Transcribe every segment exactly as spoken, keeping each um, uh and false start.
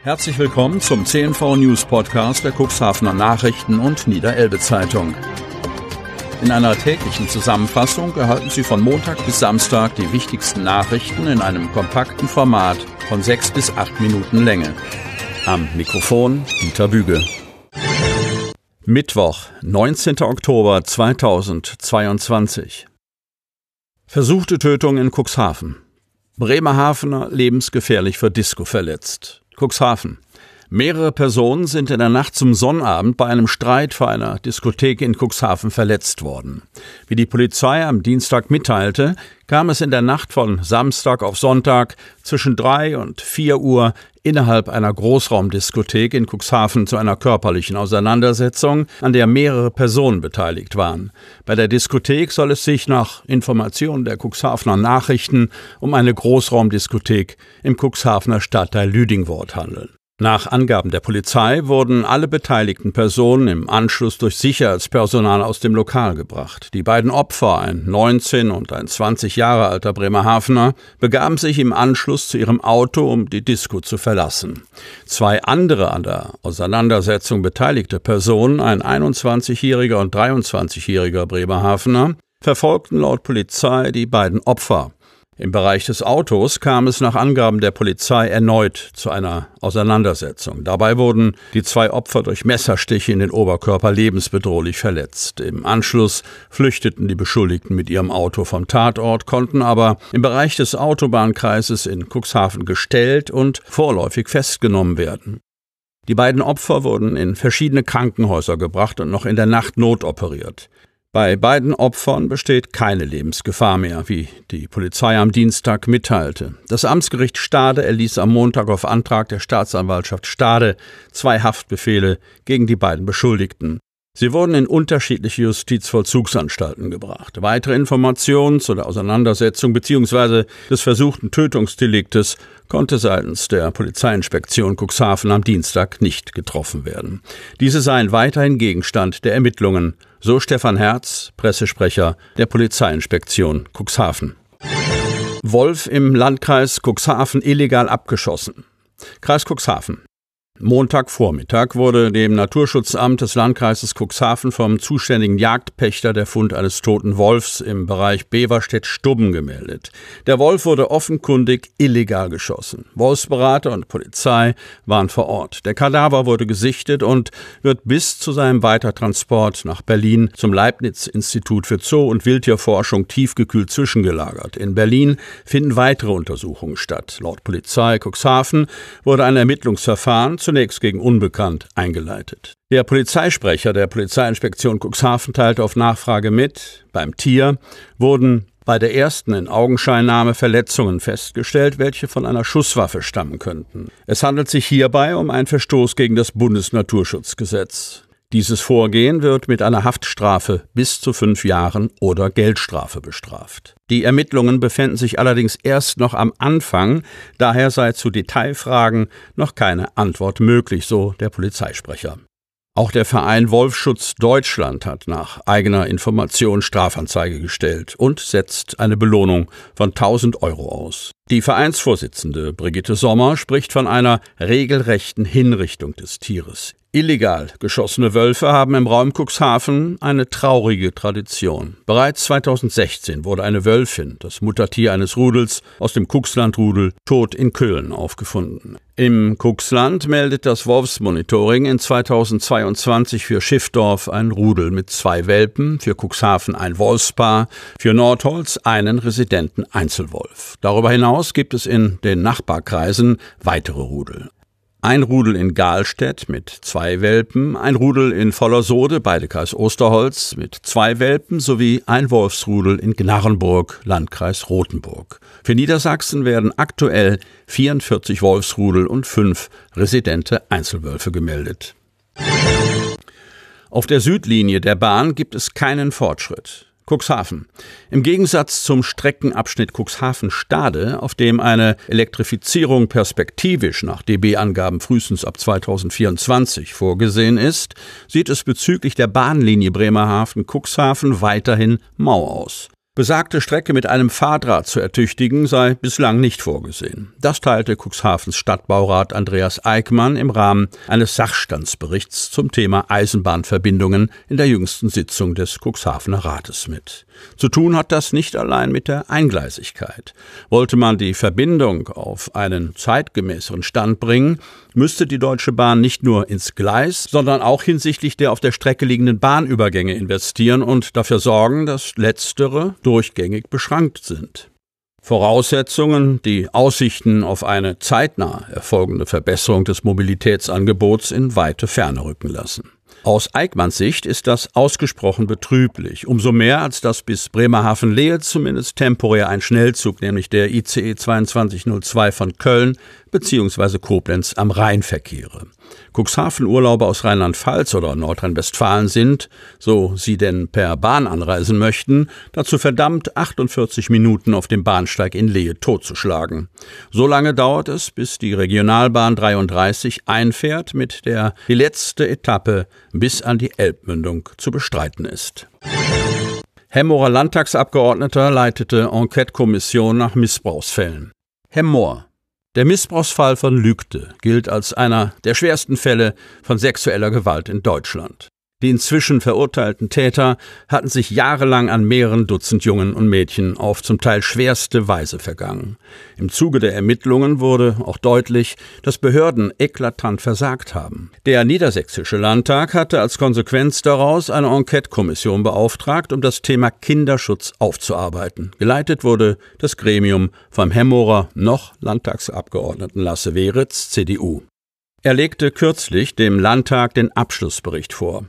Herzlich willkommen zum C N V News Podcast der Cuxhavener Nachrichten und Niederelbe Zeitung. In einer täglichen Zusammenfassung erhalten Sie von Montag bis Samstag die wichtigsten Nachrichten in einem kompakten Format von sechs bis acht Minuten Länge. Am Mikrofon Dieter Büge. Mittwoch, neunzehnter Oktober zweitausendzweiundzwanzig. Versuchte Tötung in Cuxhaven. Bremerhavener lebensgefährlich vor Disco verletzt. Cuxhaven. Mehrere Personen sind in der Nacht zum Sonnabend bei einem Streit vor einer Diskothek in Cuxhaven verletzt worden. Wie die Polizei am Dienstag mitteilte, kam es in der Nacht von Samstag auf Sonntag zwischen drei und vier Uhr innerhalb einer Großraumdiskothek in Cuxhaven zu einer körperlichen Auseinandersetzung, an der mehrere Personen beteiligt waren. Bei der Diskothek soll es sich nach Informationen der Cuxhavener Nachrichten um eine Großraumdiskothek im Cuxhavener Stadtteil Lüdingwort handeln. Nach Angaben der Polizei wurden alle beteiligten Personen im Anschluss durch Sicherheitspersonal aus dem Lokal gebracht. Die beiden Opfer, ein neunzehn und ein zwanzig Jahre alter Bremerhavener, begaben sich im Anschluss zu ihrem Auto, um die Disco zu verlassen. Zwei andere an der Auseinandersetzung beteiligte Personen, ein einundzwanzigjähriger und dreiundzwanzigjähriger Bremerhavener, verfolgten laut Polizei die beiden Opfer. Im Bereich des Autos kam es nach Angaben der Polizei erneut zu einer Auseinandersetzung. Dabei wurden die zwei Opfer durch Messerstiche in den Oberkörper lebensbedrohlich verletzt. Im Anschluss flüchteten die Beschuldigten mit ihrem Auto vom Tatort, konnten aber im Bereich des Autobahnkreises in Cuxhaven gestellt und vorläufig festgenommen werden. Die beiden Opfer wurden in verschiedene Krankenhäuser gebracht und noch in der Nacht notoperiert. Bei beiden Opfern besteht keine Lebensgefahr mehr, wie die Polizei am Dienstag mitteilte. Das Amtsgericht Stade erließ am Montag auf Antrag der Staatsanwaltschaft Stade zwei Haftbefehle gegen die beiden Beschuldigten. Sie wurden in unterschiedliche Justizvollzugsanstalten gebracht. Weitere Informationen zu der Auseinandersetzung bzw. des versuchten Tötungsdeliktes konnte seitens der Polizeiinspektion Cuxhaven am Dienstag nicht getroffen werden. Diese seien weiterhin Gegenstand der Ermittlungen, so Stefan Herz, Pressesprecher der Polizeiinspektion Cuxhaven. Wolf im Landkreis Cuxhaven illegal abgeschossen. Kreis Cuxhaven. Montagvormittag wurde dem Naturschutzamt des Landkreises Cuxhaven vom zuständigen Jagdpächter der Fund eines toten Wolfs im Bereich Beverstedt-Stubben gemeldet. Der Wolf wurde offenkundig illegal geschossen. Wolfsberater und Polizei waren vor Ort. Der Kadaver wurde gesichtet und wird bis zu seinem Weitertransport nach Berlin zum Leibniz-Institut für Zoo- und Wildtierforschung tiefgekühlt zwischengelagert. In Berlin finden weitere Untersuchungen statt. Laut Polizei Cuxhaven wurde ein Ermittlungsverfahren zunächst gegen Unbekannt eingeleitet. Der Polizeisprecher der Polizeiinspektion Cuxhaven teilte auf Nachfrage mit, beim Tier wurden bei der ersten in Augenscheinnahme Verletzungen festgestellt, welche von einer Schusswaffe stammen könnten. Es handelt sich hierbei um einen Verstoß gegen das Bundesnaturschutzgesetz. Dieses Vorgehen wird mit einer Haftstrafe bis zu fünf Jahren oder Geldstrafe bestraft. Die Ermittlungen befänden sich allerdings erst noch am Anfang, daher sei zu Detailfragen noch keine Antwort möglich, so der Polizeisprecher. Auch der Verein Wolfschutz Deutschland hat nach eigener Information Strafanzeige gestellt und setzt eine Belohnung von tausend Euro aus. Die Vereinsvorsitzende Brigitte Sommer spricht von einer regelrechten Hinrichtung des Tieres. Illegal geschossene Wölfe haben im Raum Cuxhaven eine traurige Tradition. Bereits zweitausendsechzehn wurde eine Wölfin, das Muttertier eines Rudels, aus dem Cuxland-Rudel tot in Köln aufgefunden. Im Cuxland meldet das Wolfsmonitoring in zweitausendzweiundzwanzig für Schiffdorf ein Rudel mit zwei Welpen, für Cuxhaven ein Wolfspaar, für Nordholz einen residenten Einzelwolf. Darüber hinaus gibt es in den Nachbarkreisen weitere Rudel. Ein Rudel in Gahlstedt mit zwei Welpen, ein Rudel in Vollersode, beide Kreis Osterholz, mit zwei Welpen sowie ein Wolfsrudel in Gnarrenburg, Landkreis Rothenburg. Für Niedersachsen werden aktuell vierundvierzig Wolfsrudel und fünf residente Einzelwölfe gemeldet. Auf der Südlinie der Bahn gibt es keinen Fortschritt. Cuxhaven. Im Gegensatz zum Streckenabschnitt Cuxhaven-Stade, auf dem eine Elektrifizierung perspektivisch nach D B-Angaben frühestens ab zweitausendvierundzwanzig vorgesehen ist, sieht es bezüglich der Bahnlinie Bremerhaven-Cuxhaven weiterhin mau aus. Besagte Strecke mit einem Fahrdraht zu ertüchtigen sei bislang nicht vorgesehen. Das teilte Cuxhavens Stadtbaurat Andreas Eickmann im Rahmen eines Sachstandsberichts zum Thema Eisenbahnverbindungen in der jüngsten Sitzung des Cuxhavener Rates mit. Zu tun hat das nicht allein mit der Eingleisigkeit. Wollte man die Verbindung auf einen zeitgemäßeren Stand bringen, müsste die Deutsche Bahn nicht nur ins Gleis, sondern auch hinsichtlich der auf der Strecke liegenden Bahnübergänge investieren und dafür sorgen, dass letztere durchgängig beschrankt sind. Voraussetzungen, die Aussichten auf eine zeitnah erfolgende Verbesserung des Mobilitätsangebots in weite Ferne rücken lassen. Aus Eickmanns Sicht ist das ausgesprochen betrüblich, umso mehr als dass bis Bremerhaven-Lehe zumindest temporär ein Schnellzug, nämlich der I C E zweiundzwanzig null zwei von Köln bzw. Koblenz am Rhein verkehre. Cuxhaven-Urlauber aus Rheinland-Pfalz oder Nordrhein-Westfalen sind, so sie denn per Bahn anreisen möchten, dazu verdammt, achtundvierzig Minuten auf dem Bahnsteig in Lehe totzuschlagen. So lange dauert es, bis die Regionalbahn dreiunddreißig einfährt, mit der die letzte Etappe bis an die Elbmündung zu bestreiten ist. Hemmorer Landtagsabgeordneter leitete Enquete-Kommission nach Missbrauchsfällen. Hemmoor. Der Missbrauchsfall von Lügde gilt als einer der schwersten Fälle von sexueller Gewalt in Deutschland. Die inzwischen verurteilten Täter hatten sich jahrelang an mehreren Dutzend Jungen und Mädchen auf zum Teil schwerste Weise vergangen. Im Zuge der Ermittlungen wurde auch deutlich, dass Behörden eklatant versagt haben. Der Niedersächsische Landtag hatte als Konsequenz daraus eine Enquete-Kommission beauftragt, um das Thema Kinderschutz aufzuarbeiten. Geleitet wurde das Gremium vom Hemmorer noch Landtagsabgeordneten Lasse Weritz, C D U. Er legte kürzlich dem Landtag den Abschlussbericht vor.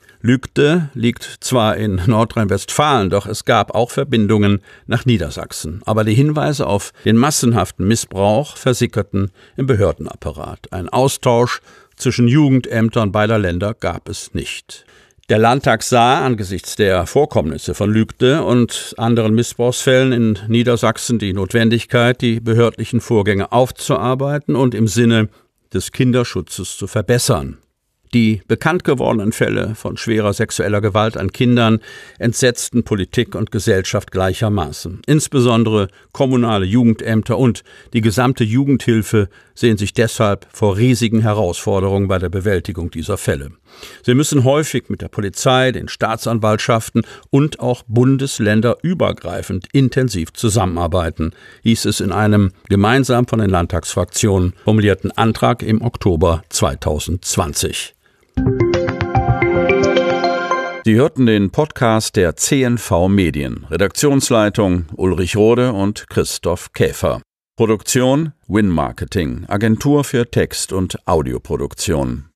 Lügde liegt zwar in Nordrhein-Westfalen, doch es gab auch Verbindungen nach Niedersachsen. Aber die Hinweise auf den massenhaften Missbrauch versickerten im Behördenapparat. Ein Austausch zwischen Jugendämtern beider Länder gab es nicht. Der Landtag sah angesichts der Vorkommnisse von Lügde und anderen Missbrauchsfällen in Niedersachsen die Notwendigkeit, die behördlichen Vorgänge aufzuarbeiten und im Sinne des Kinderschutzes zu verbessern. Die bekannt gewordenen Fälle von schwerer sexueller Gewalt an Kindern entsetzten Politik und Gesellschaft gleichermaßen. Insbesondere kommunale Jugendämter und die gesamte Jugendhilfe sehen sich deshalb vor riesigen Herausforderungen bei der Bewältigung dieser Fälle. Sie müssen häufig mit der Polizei, den Staatsanwaltschaften und auch bundesländerübergreifend intensiv zusammenarbeiten, hieß es in einem gemeinsam von den Landtagsfraktionen formulierten Antrag im Oktober zweitausendzwanzig. Sie hörten den Podcast der C N V Medien. Redaktionsleitung Ulrich Rode und Christoph Käfer. Produktion Win Marketing, Agentur für Text- und Audioproduktion.